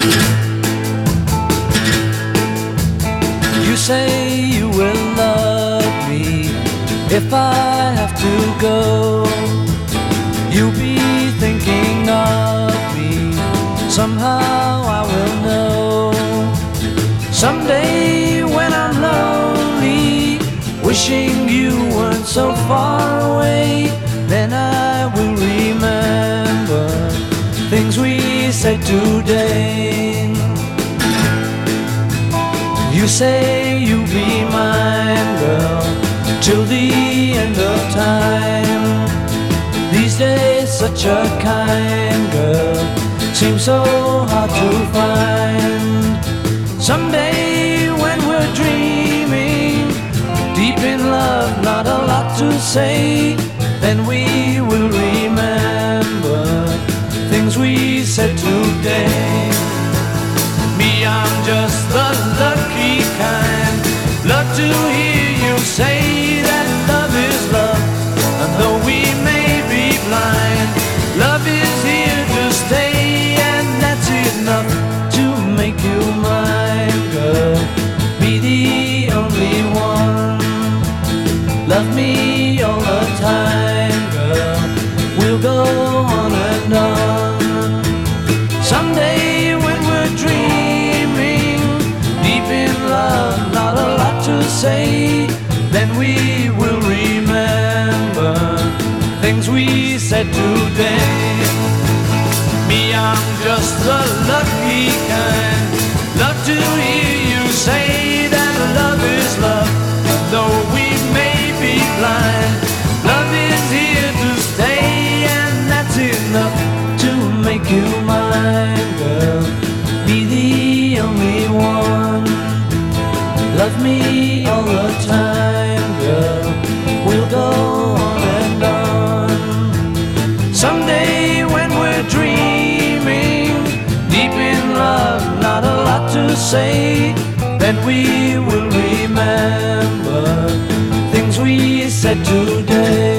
You say you will love me if I have to go. You'll be thinking of me, somehow I will know. Someday when I'm lonely, wishing you weren't so far away, then I will remember things we said today. You say you'll be mine, girl, till the end of time. These days such a kind girl seems so hard to find. Someday when we're dreaming, deep in love, not a lot to say, then we will remember things we said today. Me, I'm just the lucky kind. Love to hear you say that love is love. And though we may be blind, love is here to stay, and that's enough to make you mine, girl. Be the only one. Love me all the time, girl. We'll go on and on. Someday when we're dreaming, deep in love, not a lot to say, then we will remember things we said today. Me, I'm just the lucky kind. Love to hear you say that love is love. Though we may be blind, love is here to stay, and that's enough to make you mine, girl. Be the only one. Love me all the time, girl. We'll go on and on. Someday when we're dreaming, deep in love, not a lot to say, then we will remember things we said today.